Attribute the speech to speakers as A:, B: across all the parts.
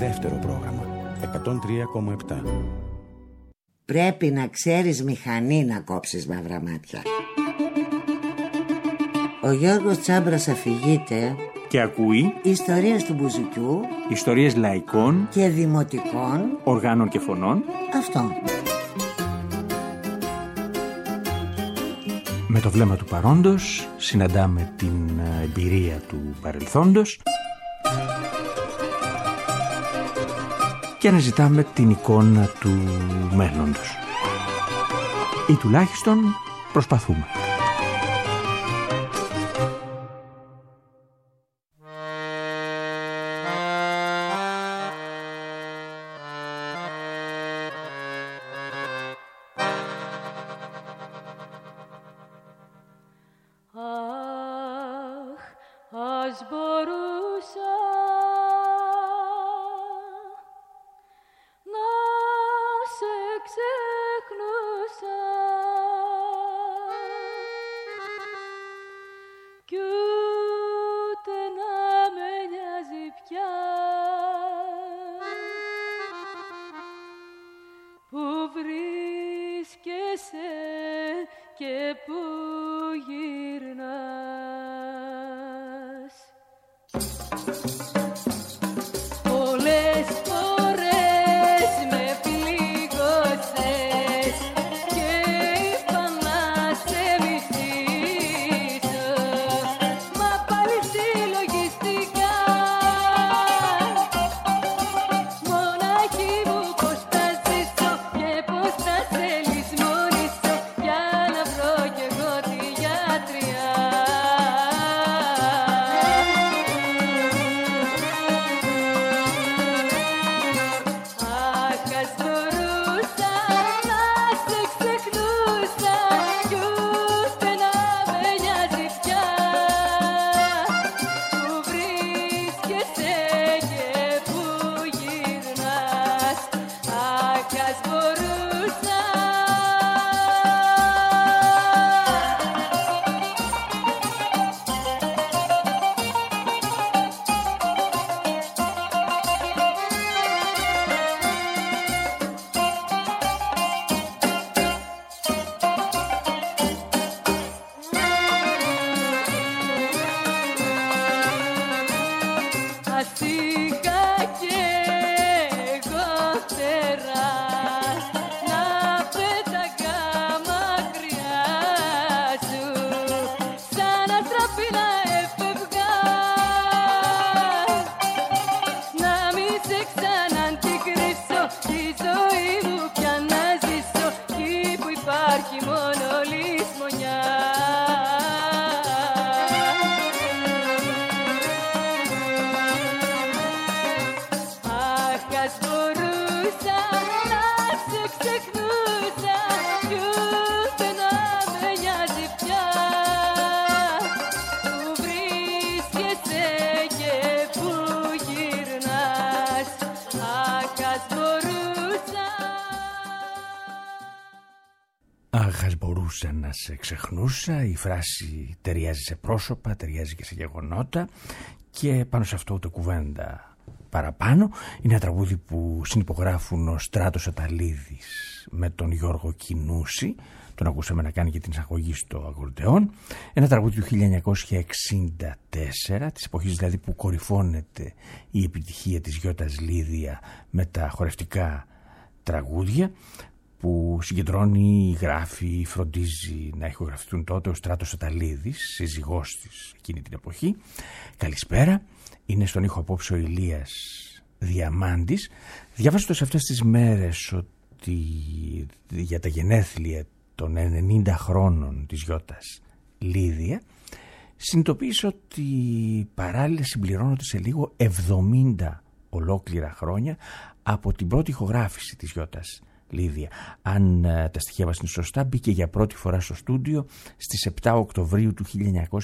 A: Δεύτερο πρόγραμμα 103,7.
B: Πρέπει να ξέρεις μηχανή να κόψεις μαύρα μάτια. Ο Γιώργος Τσάμπρας αφηγείται
C: και ακούει
B: ιστορίες του μπουζουκιού,
C: ιστορίες λαϊκών
B: και δημοτικών
C: οργάνων και φωνών.
B: Αυτό.
C: Με το βλέμμα του παρόντος συναντάμε την εμπειρία του παρελθόντος και αναζητάμε την εικόνα του μέλλοντος. Ή τουλάχιστον προσπαθούμε. Να σε ξεχνούσα, η φράση ταιριάζει σε πρόσωπα, ταιριάζει και σε γεγονότα και πάνω σε αυτό ούτε κουβέντα παραπάνω. Είναι ένα τραγούδι που συνυπογράφουν ο Στράτος Αταλίδης με τον Γιώργο Κινούση, τον ακούσαμε να κάνει και την εισαγωγή στο ακορντεόν. Ένα τραγούδι του 1964, της εποχής δηλαδή που κορυφώνεται η επιτυχία της Γιώτας Λίδια με τα χορευτικά τραγούδια, που συγκεντρώνει, γράφει, φροντίζει να ηχογραφηθούν τότε ο Στράτος Αταλίδης, σύζυγός της εκείνη την εποχή. Καλησπέρα, είναι στον ήχο απόψε ο Ηλίας Διαμάντης. Διάβαζοντας αυτές τις μέρες ότι για τα γενέθλια των 90 χρόνων της Γιώτας Λίδια, συνειδητοποίησα ότι παράλληλα συμπληρώνονται σε λίγο 70 ολόκληρα χρόνια από την πρώτη ηχογράφηση της Γιώτας Λίδια. Αν τα στοιχεία μας είναι σωστά, μπήκε για πρώτη φορά στο στούντιο στις 7 Οκτωβρίου του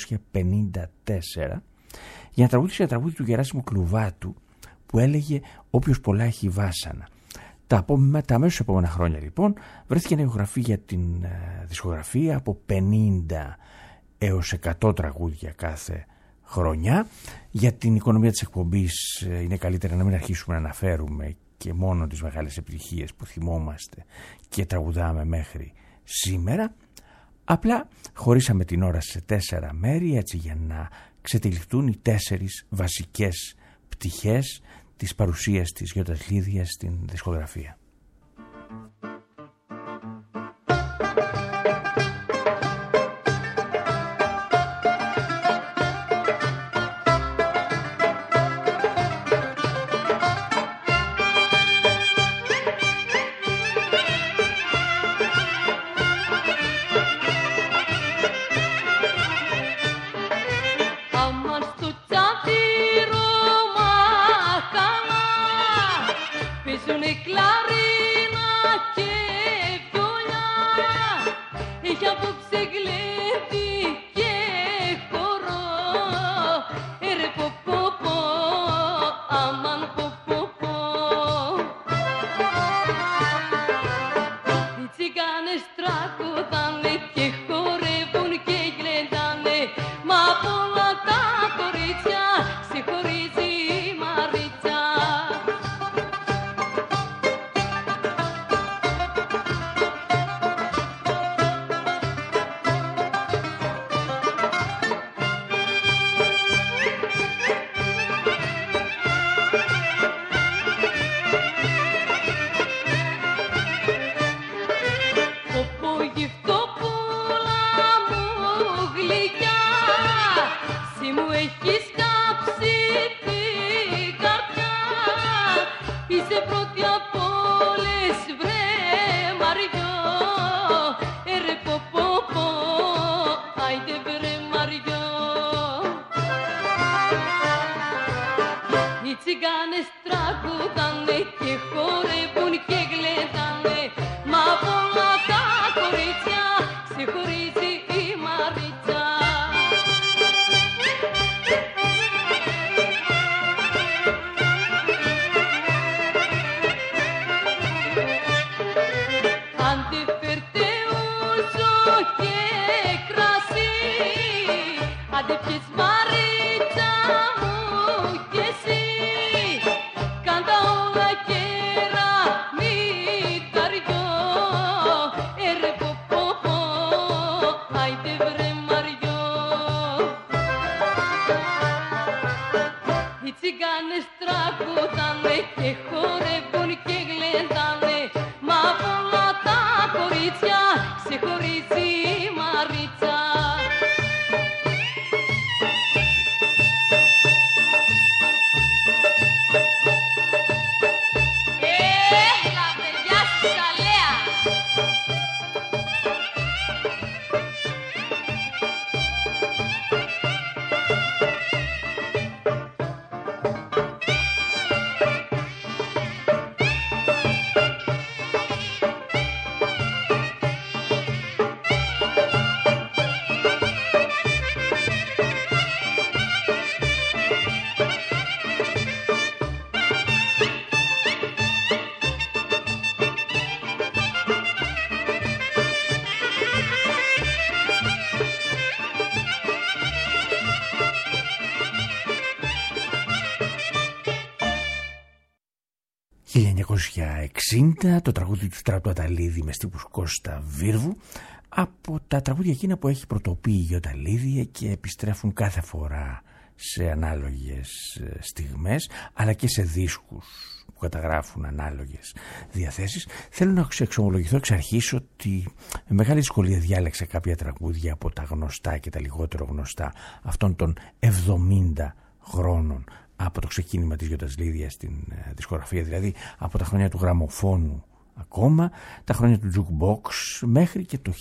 C: 1954 για να τραγουδήσει ένα τραγούδι του Γεράσιμου Κλουβάτου που έλεγε «Όποιος πολλά έχει βάσανα». Τα αμέσως επόμενα χρόνια λοιπόν βρέθηκε να ηχογραφεί για την δισκογραφία από 50 έως 100 τραγούδια κάθε χρονιά. Για την οικονομία της εκπομπής είναι καλύτερα να μην αρχίσουμε να αναφέρουμε και μόνο τις μεγάλες επιτυχίες που θυμόμαστε και τραγουδάμε μέχρι σήμερα. Απλά χωρίσαμε την ώρα σε 4 μέρη, έτσι για να ξετυλιχτούν οι 4 βασικές πτυχές της παρουσίας της Γιώτας Λίδιας στην δισκογραφία. Το τραγούδι του Στράτου Αταλίδη με στίχους Κώστα Βίρβου, από τα τραγούδια εκείνα που έχει πρωτοποιεί η Γιώτα Λίδια και επιστρέφουν κάθε φορά σε ανάλογες στιγμές, αλλά και σε δίσκους που καταγράφουν ανάλογες διαθέσεις. Θέλω να εξομολογηθώ εξ αρχής ότι με μεγάλη δυσκολία διάλεξα κάποια τραγούδια από τα γνωστά και τα λιγότερο γνωστά αυτών των 70 χρόνων από το ξεκίνημα της Γιώτας Λίδιας στην δισκογραφία, δηλαδή από τα χρόνια του γραμμοφώνου ακόμα, τα χρόνια του jukebox μέχρι και το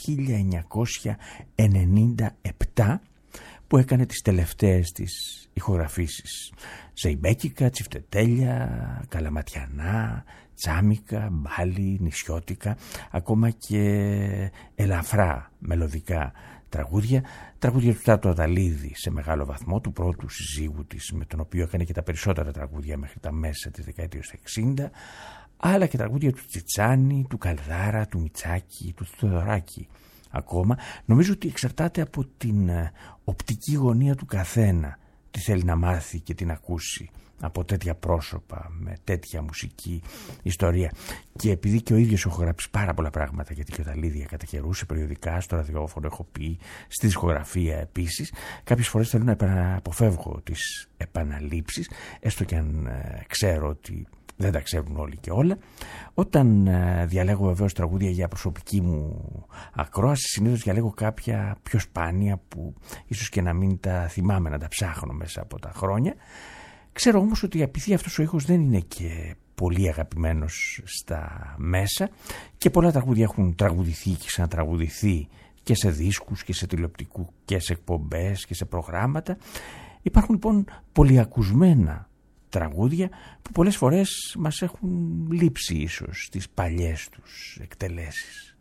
C: 1997 που έκανε τις τελευταίες της ηχογραφήσεις. Ζεϊμπέκικα, τσιφτετέλια, καλαματιανά, τσάμικα, μπάλι, νησιώτικα, ακόμα και ελαφρά μελωδικά τραγούδια του Στράτου Αταλίδη σε μεγάλο βαθμό, του πρώτου συζύγου της, με τον οποίο έκανε και τα περισσότερα τραγούδια μέχρι τα μέσα της δεκαετίας 60, αλλά και τραγούδια του Τσιτσάνη, του Καλδάρα, του Μιτσάκη, του Θεοδωράκη. Ακόμα νομίζω ότι εξαρτάται από την οπτική γωνία του καθένα τι θέλει να μάθει και την ακούσει από τέτοια πρόσωπα, με τέτοια μουσική ιστορία. Και επειδή και ο ίδιος έχω γράψει πάρα πολλά πράγματα για τη Κιωταλίδια κατά καιρούς, σε περιοδικά, στο ραδιόφωνο έχω πει, στη δισκογραφία επίσης, κάποιες φορές θέλω να αποφεύγω τις επαναλήψεις, έστω και αν ξέρω ότι δεν τα ξέρουν όλοι και όλα. Όταν διαλέγω βεβαίως τραγούδια για προσωπική μου ακρόαση, συνήθως διαλέγω κάποια πιο σπάνια που ίσως και να μην τα θυμάμαι, να τα ψάχνω μέσα από τα χρόνια. Ξέρω όμως ότι επειδή αυτός ο ήχος δεν είναι και πολύ αγαπημένος στα μέσα και πολλά τραγούδια έχουν τραγουδηθεί και ξανατραγουδηθεί και σε δίσκους και σε τηλεοπτικού και σε εκπομπές και σε προγράμματα. Υπάρχουν λοιπόν πολυακουσμένα τραγούδια που πολλές φορές μας έχουν λείψει ίσως στις παλιές τους εκτελέσεις.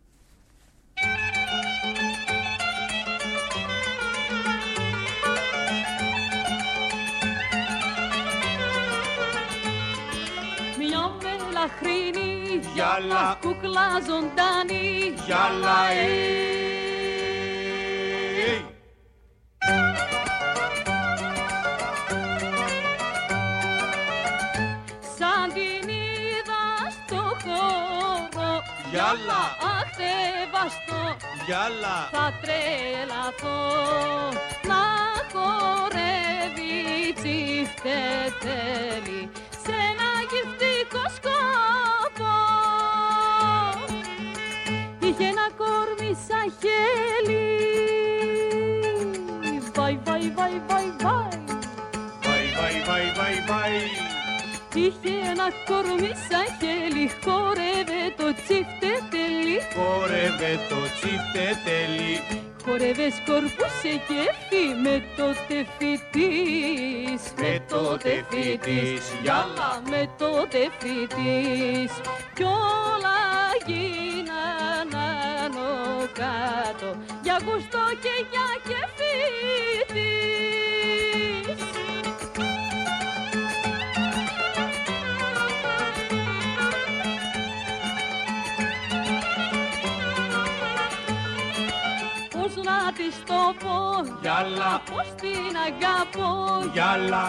D: Χρήνη, γυάλα, κούκλα ζωντανή, γυάλα, σαν την είδα στο χώρο, γυάλα, αχτεβαστό, γυάλα, θα τρελαθώ να χορεύει τσιφτετέλη σε ένα γυφτικό σκόπο. Είχε ένα κόρμι σαν χέλι, βαϊ, βαϊ, βαϊ, βαϊ, βαϊ, βαϊ, βαϊ, βαϊ, βαϊ, βαϊ. Είχε ένα κόρμι σαν χέλι, χόρευε το τσιφτετέλη, χόρευε το τσιφτετέλη. Χορεύε σκορπούσε κέφι με το τεφί της, με το τεφί της, γιάλα, με το τεφί της. Κι όλα γίναν άνω κάτω, για γουστό και για κέφι της. Να της το πω, γυάλα, πως την αγαπώ, γυάλα,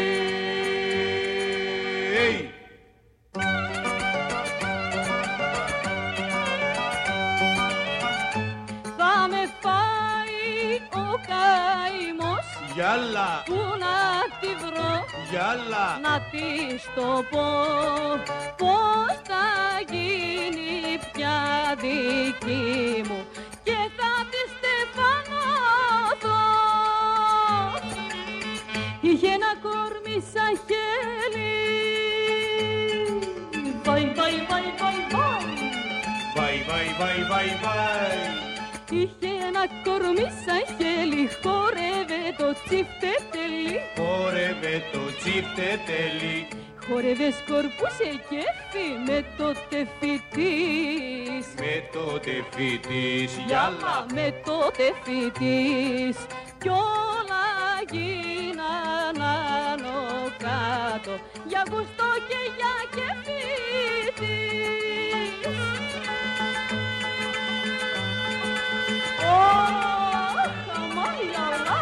D: θα με φάει ο καημός, γυάλα, που να τη βρω, γυάλα, να της το πω, πως θα γίνει πια δική μου και θα τη στεφανώθω. Είχε ένα κόρμι σαν χέλι, βαϊ, βαϊ, βαϊ, βαϊ, βαϊ, βαϊ, βαϊ, βαϊ, βαϊ, βαϊ. Είχε ένα κόρμι σαν χέλι, χόρευε το τσιφτετέλη, χόρευε το τσιφτετέλη. Χόρευε σκορπούσε κέφι με το τεφί της, με το τεφί της, γιάλα, με το τεφί της. Κι όλα γίναν άνω κάτω, για γουστό και για κέφι της. Ωχ, αμάλια ολά.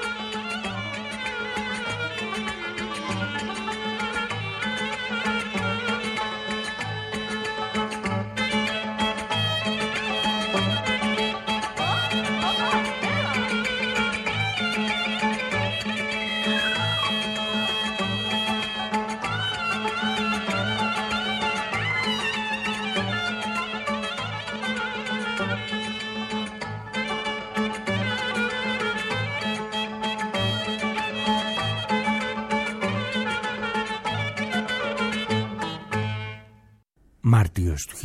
C: Μάρτιος του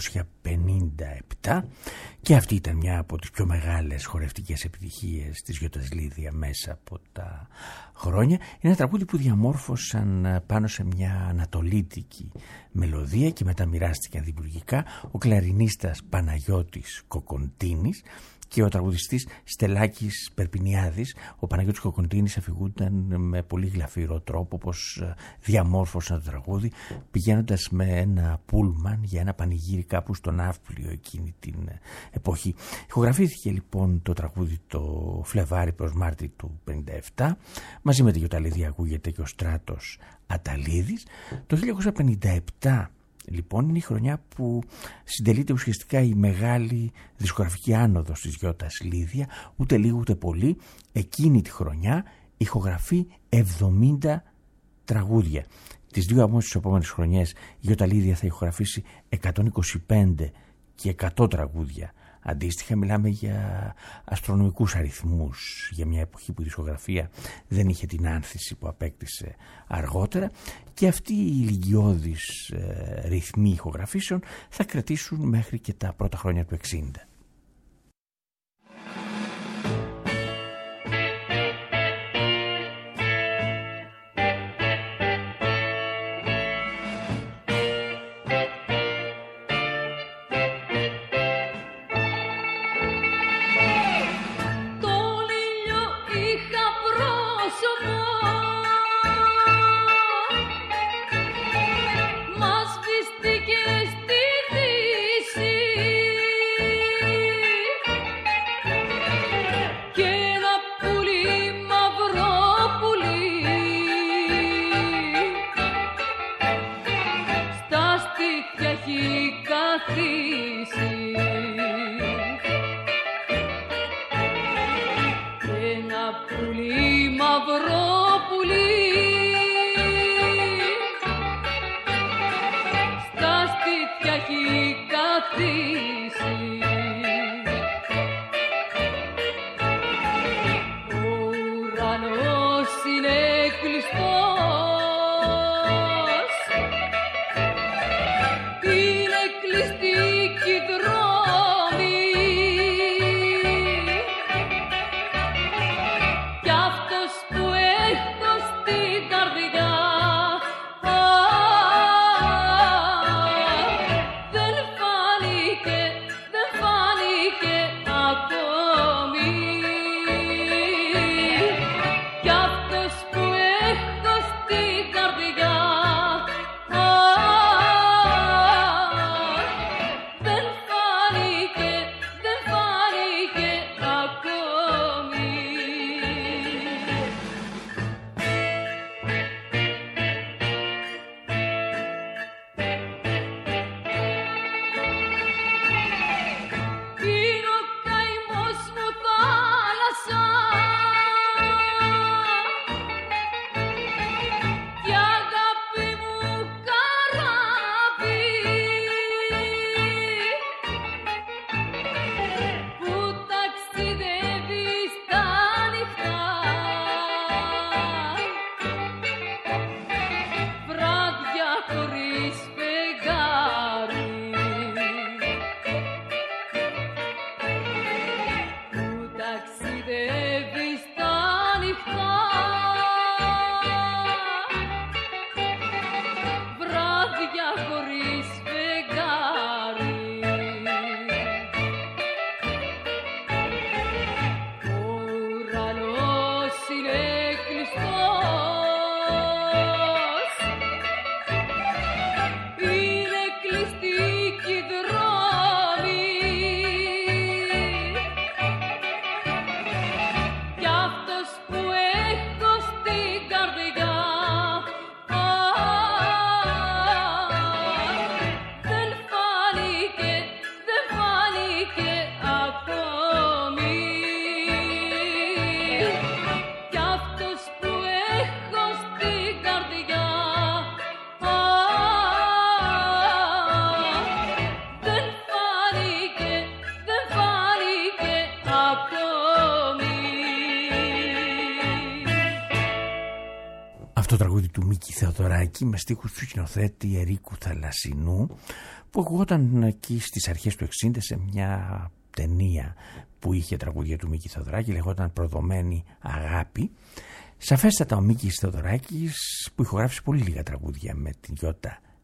C: 1957 και αυτή ήταν μια από τις πιο μεγάλες χορευτικές επιτυχίες της Γιώτας Λίδια μέσα από τα χρόνια. Είναι ένα τραγούδι που διαμόρφωσαν πάνω σε μια ανατολίτικη μελωδία και μετά μοιράστηκαν δημιουργικά ο κλαρινίστας Παναγιώτης Κοκοντίνης και ο τραγουδιστής Στελάκης Περπινιάδης. Ο Παναγιώτης Κοκοντίνης αφηγούνταν με πολύ γλαφυρό τρόπο πως διαμόρφωσαν το τραγούδι, πηγαίνοντας με ένα πούλμαν για ένα πανηγύρι κάπου στο Ναύπλιο εκείνη την εποχή. Ηχογραφήθηκε λοιπόν το τραγούδι το Φλεβάρι προς Μάρτι του 1957, μαζί με τη Γιωταλίδη ακούγεται και ο Στράτος Αταλίδης. Το 1957 λοιπόν είναι η χρονιά που συντελείται ουσιαστικά η μεγάλη δισκογραφική άνοδος της Γιώτας Λίδια. Ούτε λίγο ούτε πολύ, εκείνη τη χρονιά ηχογραφεί 70 τραγούδια. Τις δύο όμως τις επόμενες χρονιές η Γιώτα Λίδια θα ηχογραφήσει 125 και 100 τραγούδια. Αντίστοιχα μιλάμε για αστρονομικούς αριθμούς για μια εποχή που η δισκογραφία δεν είχε την άνθηση που απέκτησε αργότερα, και αυτοί οι ηλικιώδεις ρυθμοί ηχογραφήσεων θα κρατήσουν μέχρι και τα πρώτα χρόνια του 60. Το τραγούδι του Μίκη Θεοδωράκη με στίχους του σκηνοθέτη Ερίκου Θαλασσινού, που ακουγόταν εκεί στις αρχές του 60 σε μια ταινία που είχε τραγούδια του Μίκη Θεοδωράκη, λεγόταν Προδομένη Αγάπη. Σαφέστατα ο Μίκης Θεοδωράκης, που ηχογράφησε πολύ λίγα τραγούδια με την Γιώτα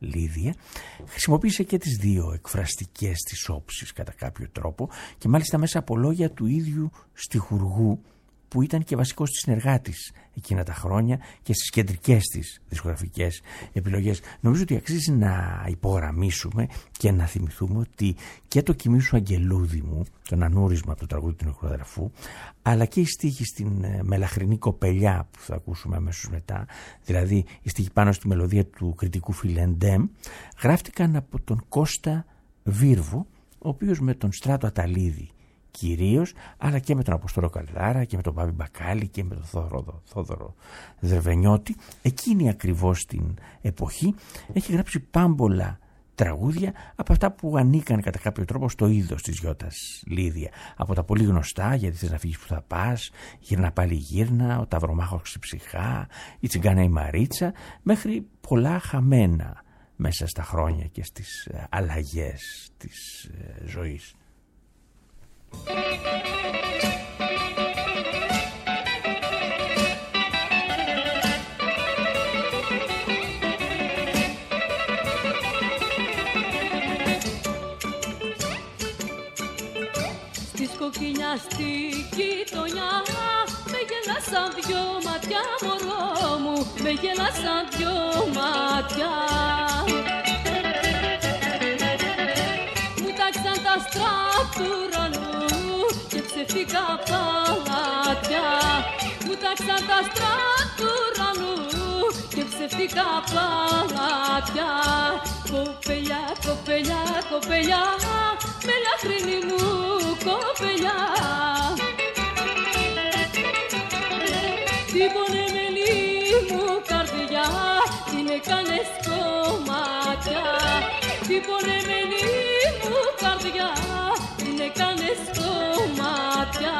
C: Λίδια, χρησιμοποίησε και τις δύο εκφραστικές της όψεις κατά κάποιο τρόπο και μάλιστα μέσα από λόγια του ίδιου στιχουργού που ήταν και βασικός της συνεργάτης εκείνα τα χρόνια και στις κεντρικές της δισκογραφικές επιλογές. Νομίζω ότι αξίζει να υπογραμμίσουμε και να θυμηθούμε ότι και το «Κοιμήσου Αγγελούδι μου», το ανανούρισμα από το τραγούδι του νεκροαδερφού, αλλά και οι στίχοι στην «Μελαχρινή κοπελιά» που θα ακούσουμε αμέσως μετά, δηλαδή οι στίχοι πάνω στη μελωδία του κριτικού Φιλεντέμ, γράφτηκαν από τον Κώστα Βίρβο, ο οποίος με τον Στράτο Αταλίδη κυρίως, αλλά και με τον Αποστόλο Καλδάρα και με τον Πάβη Μπακάλη και με τον Θόδωρο Δερβενιώτη, εκείνη ακριβώς την εποχή έχει γράψει πάμπολα τραγούδια από αυτά που ανήκαν κατά κάποιο τρόπο στο είδος της Γιώτας Λίδια. Από τα πολύ γνωστά, «Γιατί θες να φύγεις που θα πας», «Γύρνα πάλι γύρνα», «Ο Ταυρομάχος Ξυψυχά», «Η Τσιγκάνα η Μαρίτσα», μέχρι πολλά χαμένα μέσα στα χρόνια και στις αλλαγές της ζωής.
D: Στη σκοκκινιά στη γειτονιά με γελάσαν δυο μάτια, μωρό μου, με γελάσαν δυο μάτια. Μου τάξαν τα άστρα του ουρανού και ψεύτικα παλάτια. Μου τάξαν τα άστρα του ουρανού και ψεύτικα παλάτια. Κοπελιά, κοπελιά, κοπελιά, μελαχρινή μου κοπελιά. Την πονεμένη μου καρδιά την έκανες κομμάτια. Την πονεμένη μου καρδιά την έκανες κομμάτια.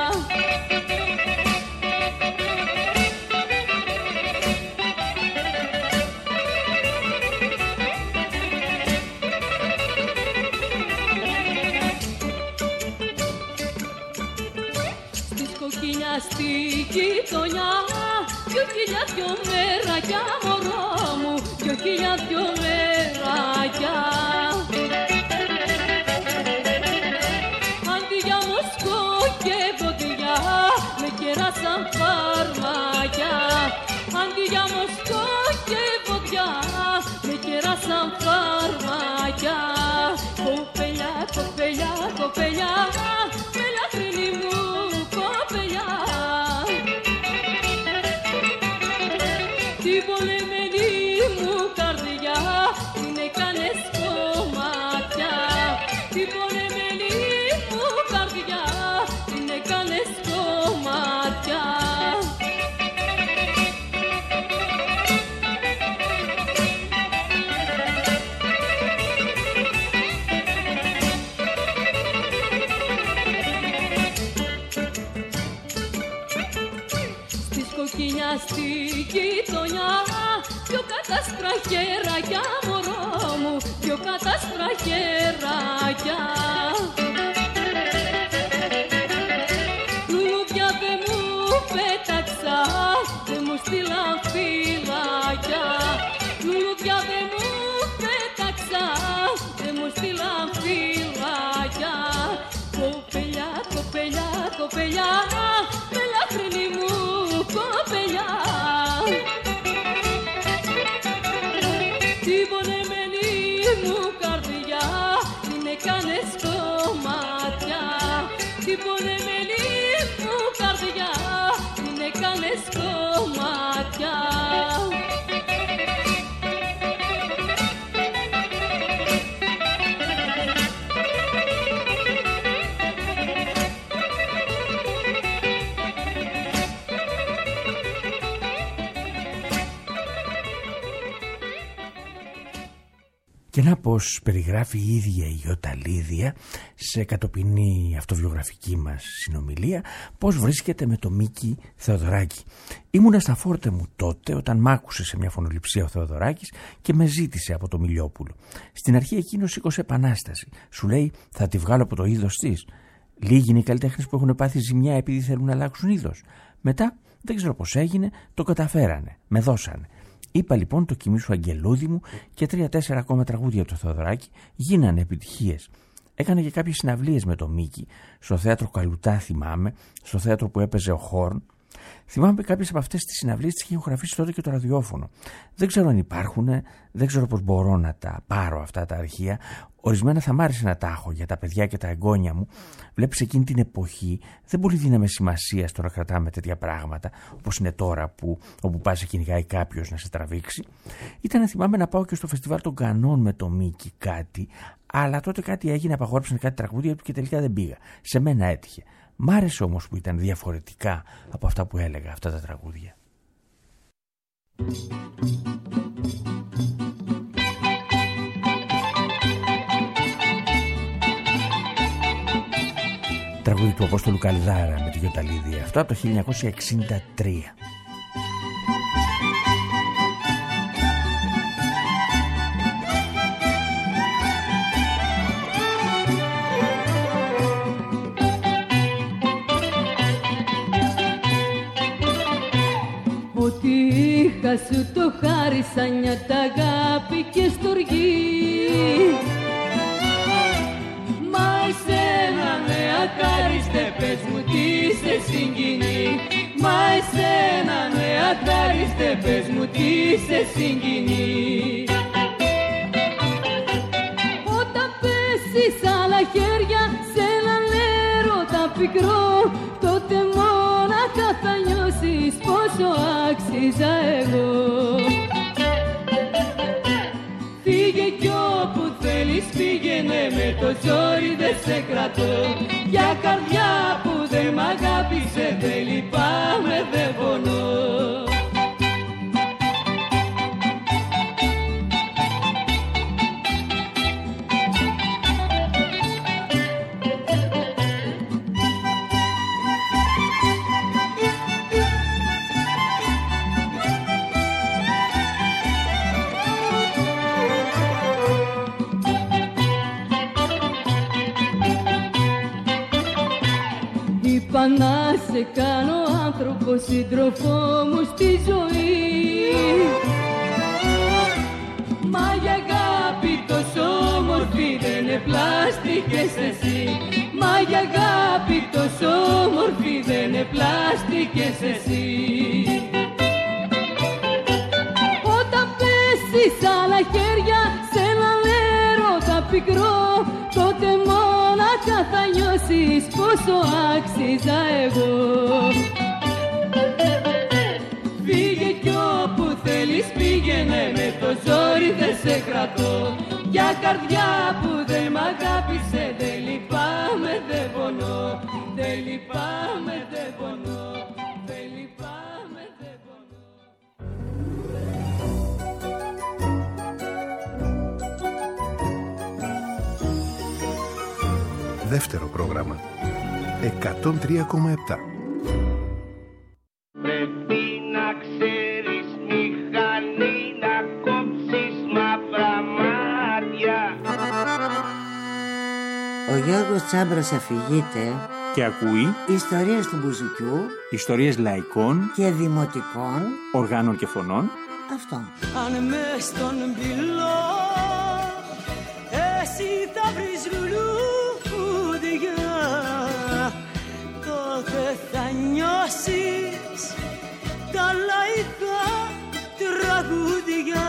D: Στη γειτονιά, 2.000 δυο μέρακια, μωρό μου, 2.000 δυο μέρακια. Αντί για μοσκό και βοδιά, με κεράσαν φαρμάκια. Αντί για μοσκό και βοδιά, με κεράσαν φαρμάκια. Κοπελιά, κοπελιά, κοπελιά, μελαχρινή μου κοπελιά. Την πολεμένη μου καρδιά την έκανες κομμάτια. Την πολεμένη μου καρδιά την έκανες κομμάτια. Στη γειτονιά, δυο κατάσπρα χεράκια, μωρό μου, δυο κατάσπρα χεράκια. Λουλούδια δε μου πέταξα, δε μου στείλαν φυλάκια. Λουλούδια δε μου πέταξα, δε μου στείλαν φυλάκια. Κοπελιά, κοπελιά, κοπελιά, μελαχρινή μου κοπελιά. Την πονεμένη μου καρδιά την έκανες κομμάτια. Την πονεμένη μου καρδιά την έκανες κομμάτια.
C: Και να πως περιγράφει η ίδια η Γιώτα Λίδια σε κατοπινή αυτοβιογραφική μας συνομιλία πως βρίσκεται με το Μίκη Θεοδωράκη. Ήμουνα στα φόρτε μου τότε όταν μ' άκουσε σε μια φωνοληψία ο Θεοδωράκης και με ζήτησε από το Μιλιόπουλο. Στην αρχή εκείνος σήκωσε επανάσταση. Σου λέει θα τη βγάλω από το είδος της. Λίγοι είναι οι καλλιτέχνες που έχουν πάθει ζημιά επειδή θέλουν να αλλάξουν είδος. Μετά δεν ξέρω πως έγινε, το καταφέρανε, με δώσανε. Είπα λοιπόν το «Κοιμήσου Αγγελούδη μου» και 3-4 ακόμα τραγούδια του Θεοδωράκη γίνανε επιτυχίες. Έκανε και κάποιες συναυλίες με το Μίκη, στο θέατρο Καλουτά θυμάμαι, στο θέατρο που έπαιζε ο Χόρν. Θυμάμαι κάποιες από αυτές τις συναυλίες τις είχε ηχογραφήσει τότε και το ραδιόφωνο. Δεν ξέρω αν υπάρχουν, δεν ξέρω πώς μπορώ να τα πάρω αυτά τα αρχεία. Ορισμένα θα μ' άρεσε να τα έχω για τα παιδιά και τα εγγόνια μου. Βλέπεις, εκείνη την εποχή δεν πολύ δίναμε σημασία στο να κρατάμε τέτοια πράγματα, όπως είναι τώρα που όπου πας σε κυνηγάει κάποιος να σε τραβήξει. Ήταν, θυμάμαι, να πάω και στο φεστιβάλ των Κανών με το Μίκη κάτι, αλλά τότε κάτι έγινε, απαγόρεψαν κάτι τραγούδια του και τελικά δεν πήγα. Σε μένα έτυχε. Μ' άρεσε όμως που ήταν διαφορετικά από αυτά που έλεγα αυτά τα τραγούδια. Τραγούδι του Απόστολου Καλδάρα με τη Γιωταλίδη, αυτό από το 1963.
D: Ό,τι είχα σου το χάρισα, νιώτα αγάπη και στοργή. Μα εσένα ναι αχάριστε, πες μου τι σε συγκινεί. Μα εσένα ναι αχάριστε, πες μου τι σε συγκινεί. Όταν πέσεις άλλα χέρια σε έναν έρωτα πικρό, τότε μόναχα θα νιώσεις πόσο άξιζα εγώ. Φύγε κι όπου θέλεις πήγαινε, με το ζόρι δεν σε κρατώ. Για καρδιά που δεν μ' αγάπησε δεν λυπάμαι, δεν πονώ. Είπα να σε κάνω άνθρωπο, σύντροφό μου στη ζωή. Μα η αγάπη τόσο όμορφη δεν είναι πλάστικες εσύ. Μα η αγάπη τόσο όμορφη δεν είναι πλάστικες εσύ. Όταν πέσεις άλλα χέρια σε έναν έρωτα πικρό, τότε μόναχα θα νιώσεις πόσο άξιζα εγώ. Φύγε κι όπου θέλεις πήγαινε, με το ζόρι δεν σε κρατώ. Για καρδιά που δεν μ' αγάπησε δεν λυπάμαι, δεν πονώ. Δεν λυπάμαι, δεν πονώ. Δεν λυπάμαι, δεν πονώ.
E: Δεύτερο πρόγραμμα 103,7.
F: Πρέπει να ξέρεις μηχανή να κόψεις μαύρα μάτια.
B: Ο Γιώργος Τσάμπρος αφηγείται
A: Και ακούει
B: ιστορίες του μπουζουκιού
A: ιστορίες λαϊκών
B: και δημοτικών
A: οργάνων και φωνών.
B: Αυτό.
G: Αν μες στον πυλό εσύ θα βρεις λουλούδια, τότε θα νιώσεις τα λαϊκά τραγούδια.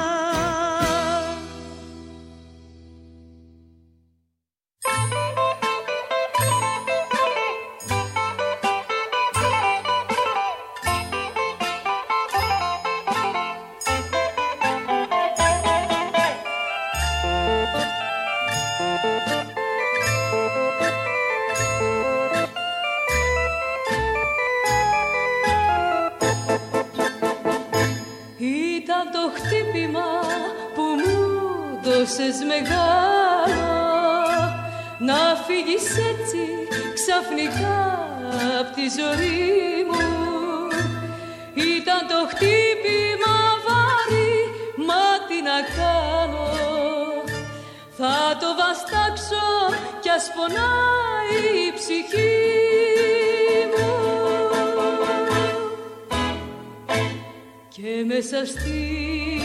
D: Ήταν το χτύπημα που μου δώσες μεγάλο, να φύγεις έτσι ξαφνικά απ' τη ζωή μου. Ήταν το χτύπημα βάρη, μα τι να κάνω, θα το βαστάξω κι ας πονάει η ψυχή μου. Και
G: Και μέσα στην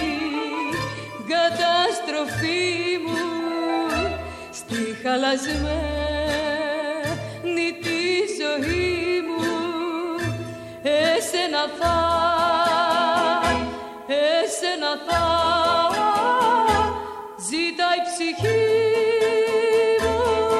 G: καταστροφή μου, στη χαλασμένη τη ζωή μου, εσένα θα ζητάει η ψυχή μου.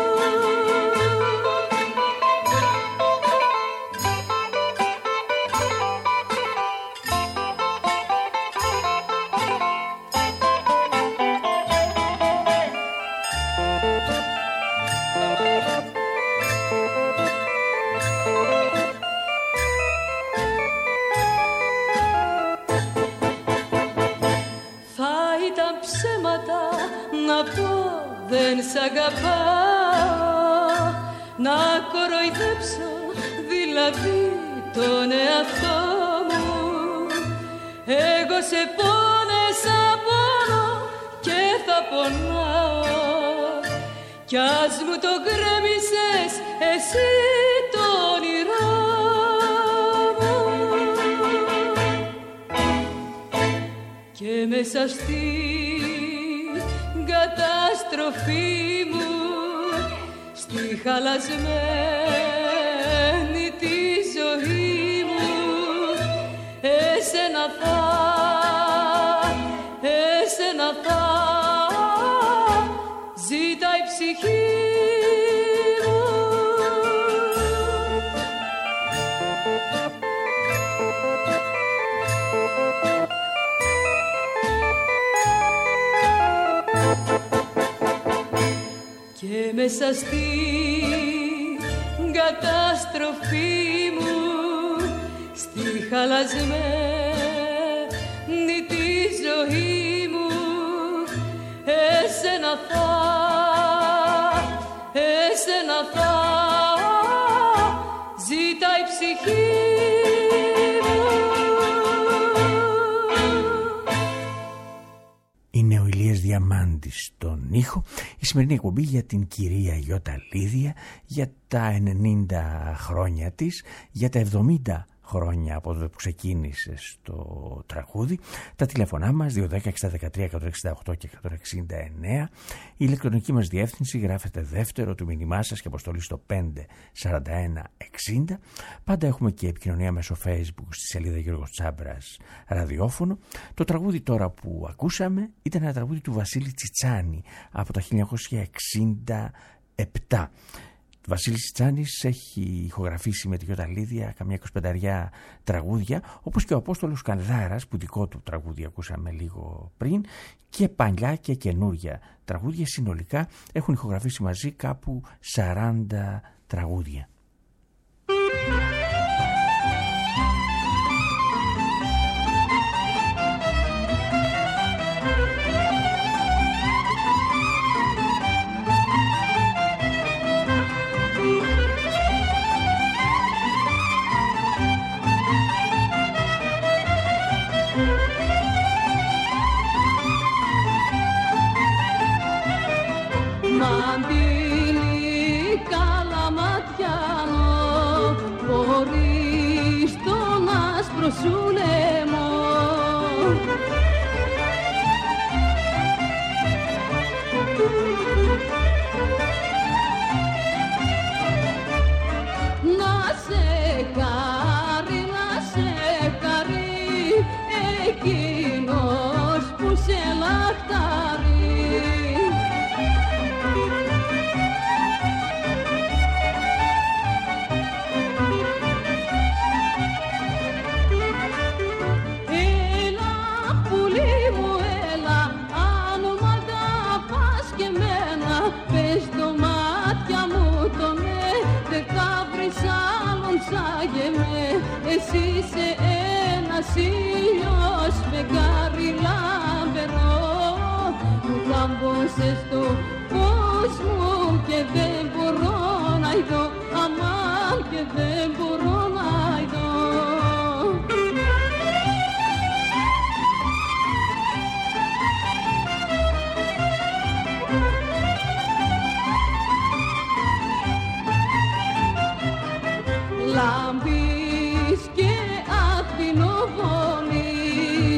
G: Δεν σ' αγαπάω, να κοροϊδέψω δηλαδή τον εαυτό μου. Εγώ σε πόνεσα πόνο και θα πονάω, κι ας μου το γκρέμισες εσύ το όνειρό μου. Και μέσα καταστροφή μου, στη χαλασμένη τη ζωή μου, εσένα θα ζητάει η ψυχή μου. Και μέσα στην καταστροφή μου, στη χαλασμένη τη ζωή μου, εσένα θα ζητάει η ψυχή μου.
C: Είναι ο Ηλίας Διαμάντης στον ήχο. Η σημερινή εκπομπή για την κυρία Γιώτα Λίδια, για τα 90 χρόνια της, για τα 70 χρόνια από τότε που ξεκίνησε στο τραγούδι. Τα τηλέφωνά μας 210-613-168 και 169. Η ηλεκτρονική μας διεύθυνση, γράφετε δεύτερο του μήνυμά σας και αποστολή στο 54160. Πάντα έχουμε και επικοινωνία μέσω Facebook στη σελίδα Γιώργος Τσάμπρας ραδιόφωνο. Το τραγούδι τώρα που ακούσαμε ήταν ένα τραγούδι του Βασίλη Τσιτσάνη από το 1967. Ο Βασίλης Τσιτσάνης έχει ηχογραφήσει με τη Γιώτα Λίδια καμιά 25 τραγούδια, όπως και ο Απόστολος Καλδάρας που δικό του τραγούδι ακούσαμε λίγο πριν, και παλιά και καινούρια τραγούδια. Συνολικά έχουν ηχογραφήσει μαζί κάπου 40 τραγούδια.
G: Σου λέμω να σε κάρει, εκείνος που σε λαχτάρει. Εσύ είσαι ένας ήλιος φεγγάρι λαμπερό που κάμποσες στο φως μου και δεν μπορώ να ειδώ, αμάν και δεν μπορώ να ειδώ. Λάμπεις και ακτινοβολείς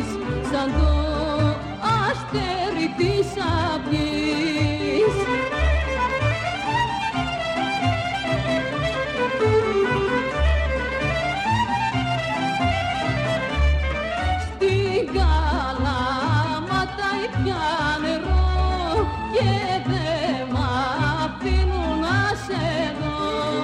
G: πάει πια νερό και δε μ' αφήνουν να σε δω.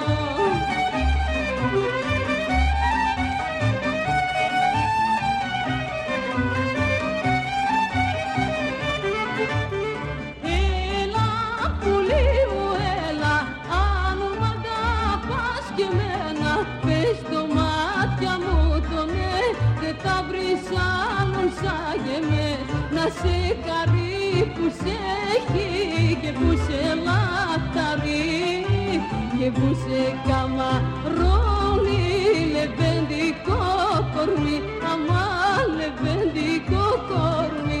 G: Έλα πουλί μου έλα, αν μ' αγαπάς και εμένα, πες το μάτια μου το ναι, δεν τα βρεις άλλον σαν και με, να σε χαρεί που σε έχει και που σε λαχταρεί και που σε καμαρώνει λεβέντικο κορμί, αμά λεβέντικο κορμί.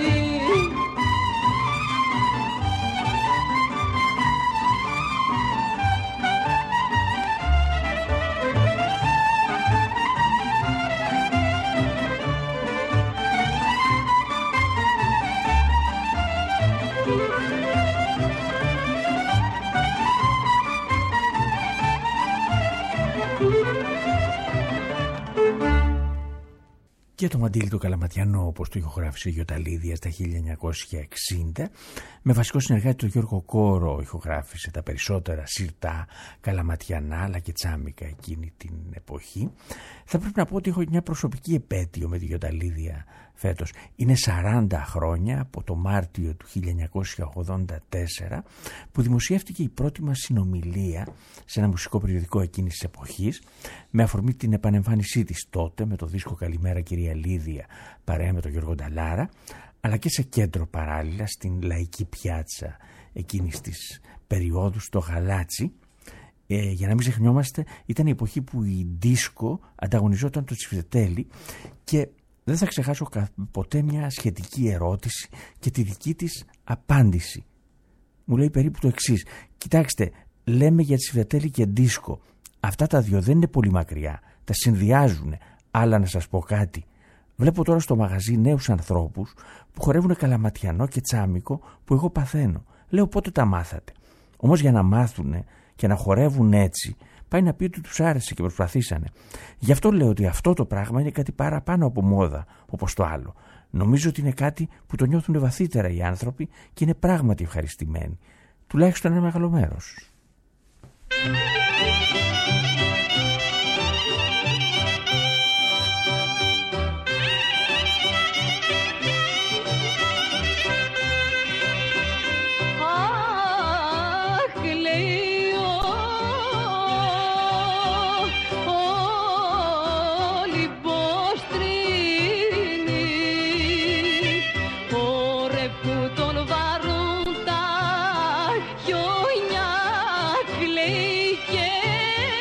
C: Και το μαντίλι το καλαματιανό, όπως το ηχογράφησε η Γιοταλίδια στα 1960, με βασικό συνεργάτη τον Γιώργο Κόρο, ηχογράφησε τα περισσότερα σιρτά καλαματιανά αλλά και τσάμικα εκείνη την εποχή. Θα πρέπει να πω ότι έχω μια προσωπική επέτειο με τη Γιοταλίδια φέτος. Είναι 40 χρόνια από το Μάρτιο του 1984 που δημοσιεύτηκε η πρώτη μας συνομιλία σε ένα μουσικό περιοδικό εκείνης της εποχής, με αφορμή την επανεμφάνισή της τότε με το δίσκο «Καλημέρα κυρία Λίδια» παρέα με τον Γιώργο Νταλάρα, αλλά και σε κέντρο παράλληλα στην Λαϊκή Πιάτσα εκείνης της περίοδου, στο Γαλάτσι. Για να μην ξεχνιόμαστε, ήταν η εποχή που η δίσκο ανταγωνιζόταν το Τσιφτετέλι και δεν θα ξεχάσω ποτέ μια σχετική ερώτηση και τη δική της απάντηση. Μου λέει περίπου το εξής: κοιτάξτε, λέμε για Τσιφτετέλι και δίσκο. Αυτά τα δύο δεν είναι πολύ μακριά. Τα συνδυάζουν. Αλλά να σας πω κάτι. Βλέπω τώρα στο μαγαζί νέους ανθρώπους που χορεύουν καλαματιανό και τσάμικο που εγώ παθαίνω. Λέω πότε τα μάθατε. Όμως για να μάθουν και να χορεύουν έτσι, πάει να πει ότι τους άρεσε και προσπαθήσανε. Γι' αυτό λέω ότι αυτό το πράγμα είναι κάτι παραπάνω από μόδα όπως το άλλο. Νομίζω ότι είναι κάτι που το νιώθουν βαθύτερα οι άνθρωποι και είναι πράγματι ευχαριστημένοι. Τουλάχιστον ένα μεγάλο μέρος.
G: Τον βαρούν τα χιόνια, κλαίει και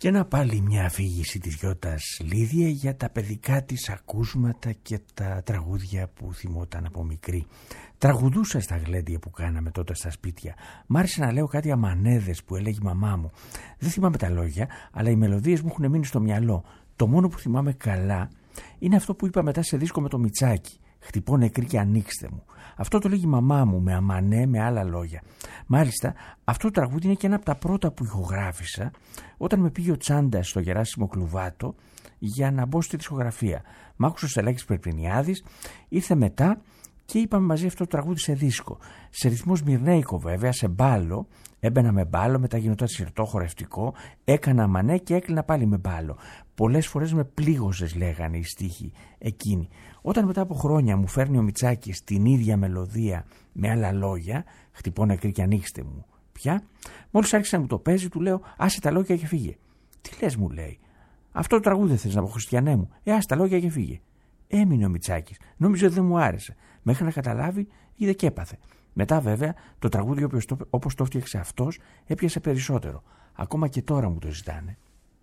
C: Και να πάλι μια αφήγηση της Γιώτας Λίδια για τα παιδικά της ακούσματα και τα τραγούδια που θυμόταν από μικρή. Τραγουδούσα στα γλέντια που κάναμε τότε στα σπίτια. Μ' άρεσε να λέω κάτι αμανέδες που έλεγε η μαμά μου. Δεν θυμάμαι τα λόγια, αλλά οι μελωδίες μου έχουν μείνει στο μυαλό. Το μόνο που θυμάμαι καλά είναι αυτό που είπα μετά σε δίσκο με το Μιτσάκι. Χτυπώ νεκρή και ανοίξτε μου. Αυτό το λέγει η μαμά μου με αμανέ, με άλλα λόγια. Μάλιστα, αυτό το τραγούδι είναι και ένα από τα πρώτα που ηχογράφησα όταν με πήγε ο Τσάντας στο Γεράσιμο Κλουβάτο για να μπω στη δισκογραφία. Μ' άκουσε ο Στελάκης Περπινιάδης, ήρθε μετά και είπαμε μαζί αυτό το τραγούδι σε δίσκο. Σε ρυθμό Σμυρνέικο βέβαια, σε μπάλο. Έμπαινα με μπάλο, μετά γινόταν σιρτό χορευτικό, έκανα μανέ και έκλεινα πάλι με μπάλο. Πολλές φορές με πλήγωσες, λέγανε οι στίχοι εκείνοι. Όταν μετά από χρόνια μου φέρνει ο Μιτσάκης την ίδια μελωδία με άλλα λόγια, χτυπώ νεκρή και ανοίξτε μου πια, μόλις άρχισε να μου το παίζει, του λέω άσε τα λόγια και φύγε. Τι λες, μου λέει, αυτό το τραγούδι θες να πω, Χριστιανέ μου, άσε τα λόγια και φύγε. Έμεινε ο Μιτσάκης, νόμιζε ότι δεν μου άρεσε. Μέχρι να καταλάβει, είδε και έπαθε. Μετά βέβαια το τραγούδι όπως το έφτιαξε αυτός έπιασε περισσότερο. Ακόμα και τώρα μου το ζητάνε.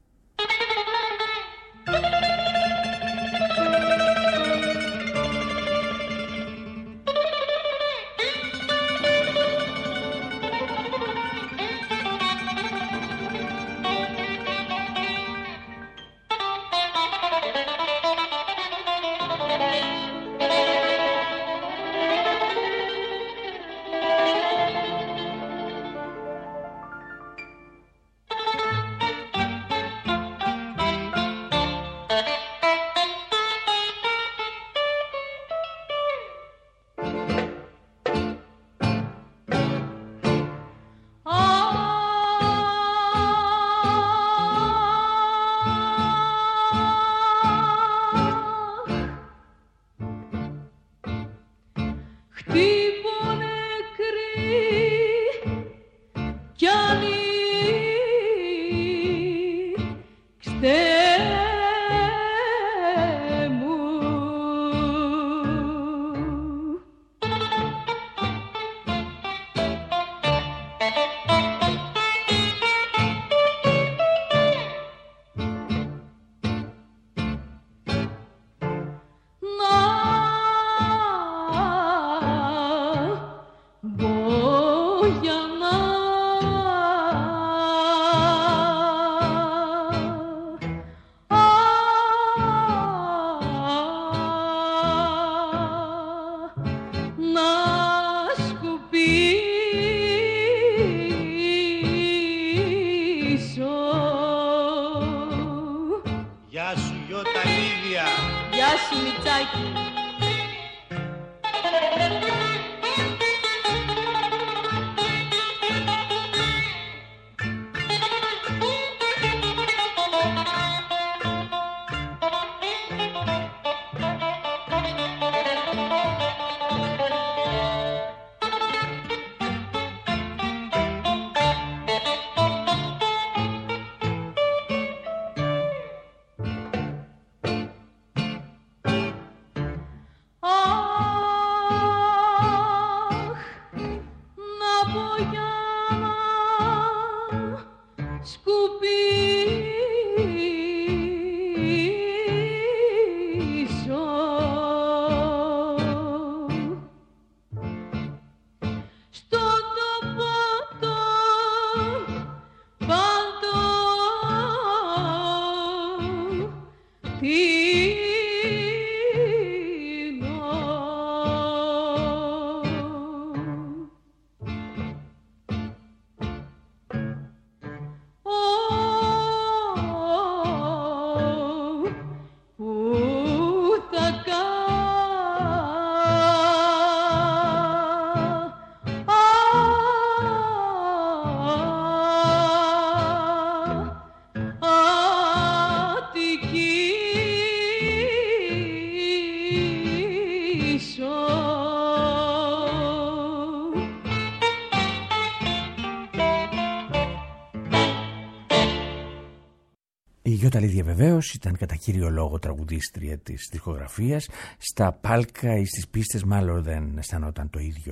C: Η Γιώτα Λίδια βεβαίως ήταν κατά κύριο λόγο τραγουδίστρια της δισκογραφίας. Στα πάλκα ή στις πίστες μάλλον δεν αισθανόταν το ίδιο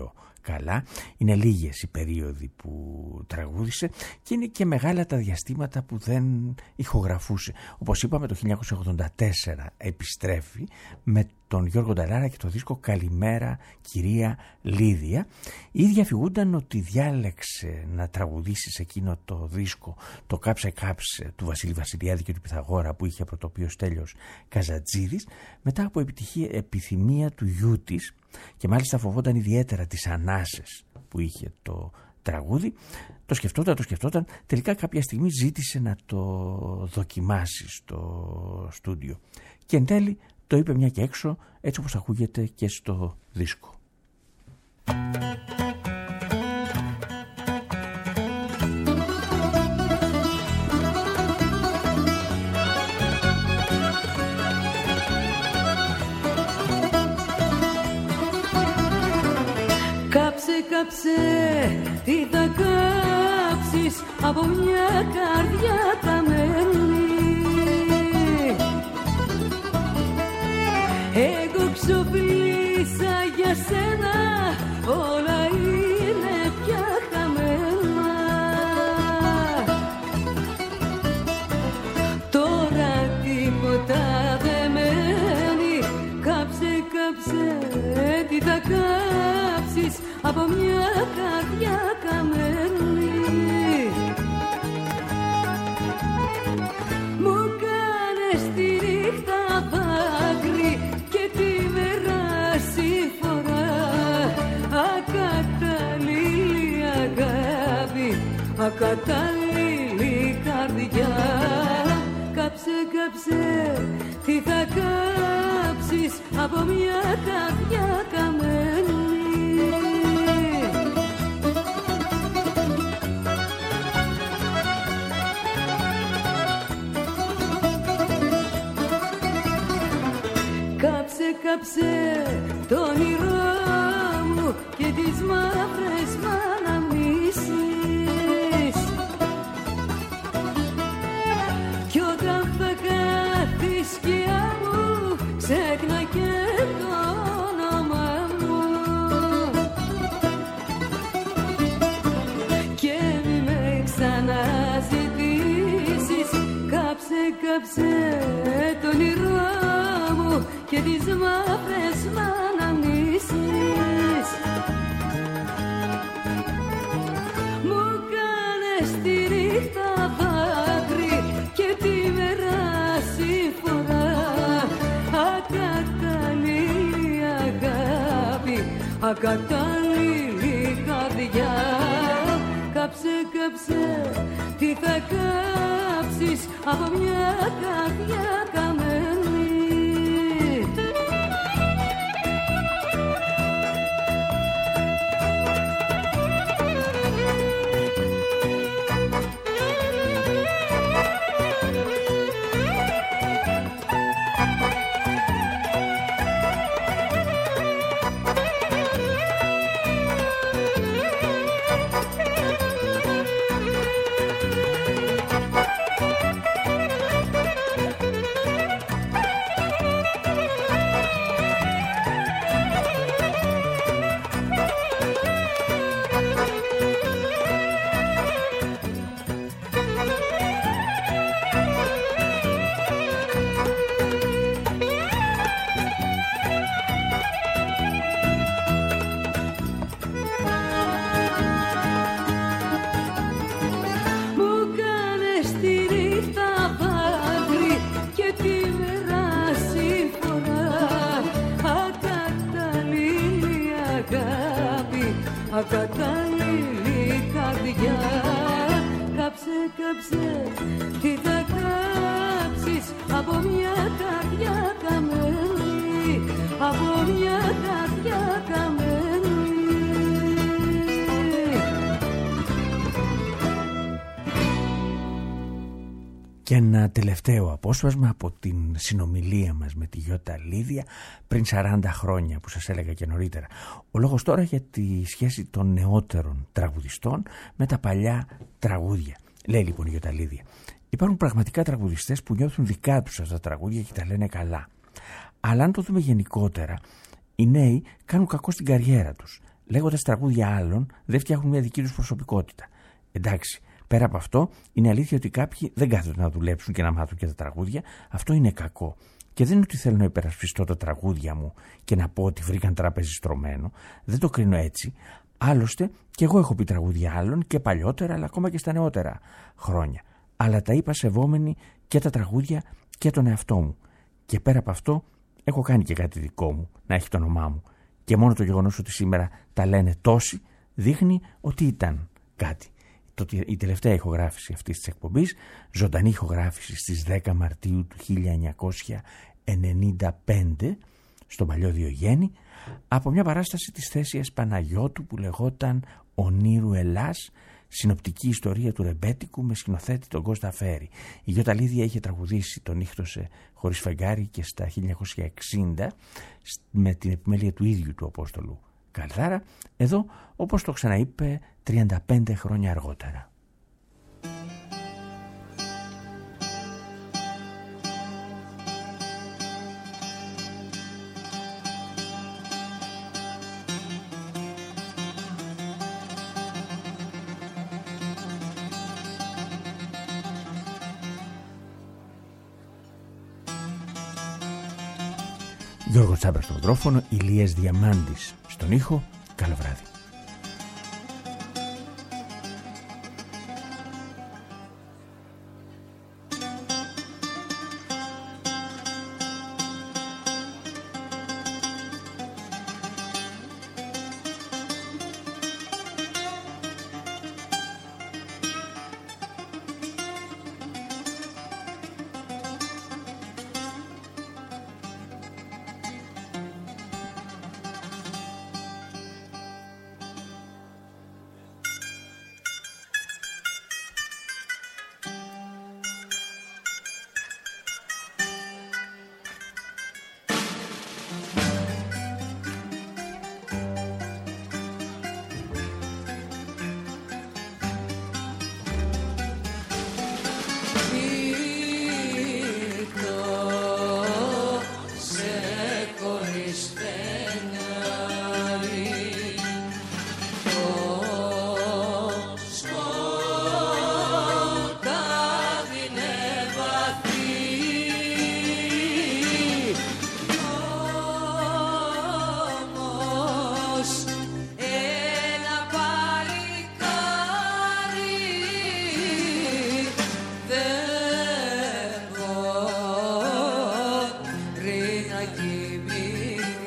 C: καλά. Είναι λίγες οι περίοδοι που τραγούδισε και είναι και μεγάλα τα διαστήματα που δεν ηχογραφούσε. Όπως είπαμε, το 1984 επιστρέφει με τον Γιώργο Νταλάρα και το δίσκο «Καλημέρα κυρία Λίδια». Ήδη αφηγούνταν ότι διάλεξε να τραγουδήσει σε εκείνο το δίσκο το «Κάψε κάψε» του Βασίλη Βασιλιάδη και του Πυθαγόρα που είχε πρωτοποιεί ο Στέλιος Καζατζίδης, μετά από επιθυμία του γιού της, και μάλιστα φοβόταν ιδιαίτερα τις ανάσες που είχε το τραγούδι. Το σκεφτόταν, τελικά κάποια στιγμή ζήτησε να το δοκιμάσει στο στούντιο και εν τέλει το είπε μια και έξω, έτσι όπως ακούγεται και στο δίσκο.
G: Κάψε, τι θα κάψεις από μια καρδιά καμένη. Εγώ ξοφλήσα για σένα, όλα είναι πια χαμένα. Τώρα τίποτα δεν μένει. Κάψε, τι θα κάψεις από μια καρδιά καμένη. Μου κάνες τη νύχτα δάκρυ και τη μέρα συμφορά. Ακατάλληλη αγάπη, ακατάλληλη καρδιά. Κάψε, τι θα κάψεις από μια καρδιά καμένη. Κάψε το όνειρό μου και τις μαύρες μ' αναμνήσεις. Κι όταν θα κάθει η σκιά μου, ξέχνα και το όνομα μου. Και μη με ξαναζητήσεις. Κάψε το όνειρό μου και τις μαύρες μ' αναμνήσεις. Μου κάνες τη νύχτα δάκρυ και τη μέρα συμφορά. Ακατάλληλη αγάπη, ακατάλληλη καρδιά. Κάψε, τι θα κάψεις από μια καρδιά καμένη. Ακατάλληλη καρδιά. Κάψε, τι θα κάψεις από μια καρδιά καμένη. Από μια καρδιά καμένη.
C: Και ένα τελευταίο απόσπασμα από την συνομιλία μας με τη Γιώτα Λίδια πριν 40 χρόνια που σας έλεγα και νωρίτερα. Ο λόγος τώρα για τη σχέση των νεότερων τραγουδιστών με τα παλιά τραγούδια. Λέει λοιπόν η Γιώτα Λίδια: υπάρχουν πραγματικά τραγουδιστές που νιώθουν δικά τους αυτά τα τραγούδια και τα λένε καλά. Αλλά αν το δούμε γενικότερα, οι νέοι κάνουν κακό στην καριέρα τους. λέγοντας τραγούδια άλλων, δεν φτιάχνουν μια δική τους προσωπικότητα. Εντάξει, πέρα από αυτό, είναι αλήθεια ότι κάποιοι δεν κάθονται να δουλέψουν και να μάθουν και τα τραγούδια. Αυτό είναι κακό. Και δεν είναι ότι θέλω να υπερασπιστώ τα τραγούδια μου και να πω ότι βρήκαν τράπεζι στρωμένο. Δεν το κρίνω έτσι. Άλλωστε, και εγώ έχω πει τραγούδια άλλων και παλιότερα, αλλά ακόμα και στα νεότερα χρόνια. Αλλά τα είπα σεβόμενοι και τα τραγούδια και τον εαυτό μου. Και πέρα από αυτό, έχω κάνει και κάτι δικό μου, να έχει το όνομά μου. Και μόνο το γεγονός ότι σήμερα τα λένε τόσοι, δείχνει ότι ήταν κάτι. Η τελευταία ηχογράφηση αυτής της εκπομπής, ζωντανή ηχογράφηση στις 10 Μαρτίου του 1995, στον παλιό Διογέννη, από μια παράσταση της Θέσιας Παναγιώτου που λεγόταν «Ονείρου Ελλάς», συνοπτική ιστορία του ρεμπέτικου με σκηνοθέτη τον Κώστα Φέρη. Η Γιώτα Λίδια είχε τραγουδήσει «Τον νύχτωσε χωρίς φεγγάρι» και στα 1960 με την επιμέλεια του ίδιου του Απόστολου Καλδάρα. Εδώ, όπως το ξαναείπε, 35 χρόνια αργότερα. Γιώργος Τσάμπρας στο μικρόφωνο, Ηλίας Διαμάντης στον ήχο. Καλό βράδυ.
G: να κοιμηθεί.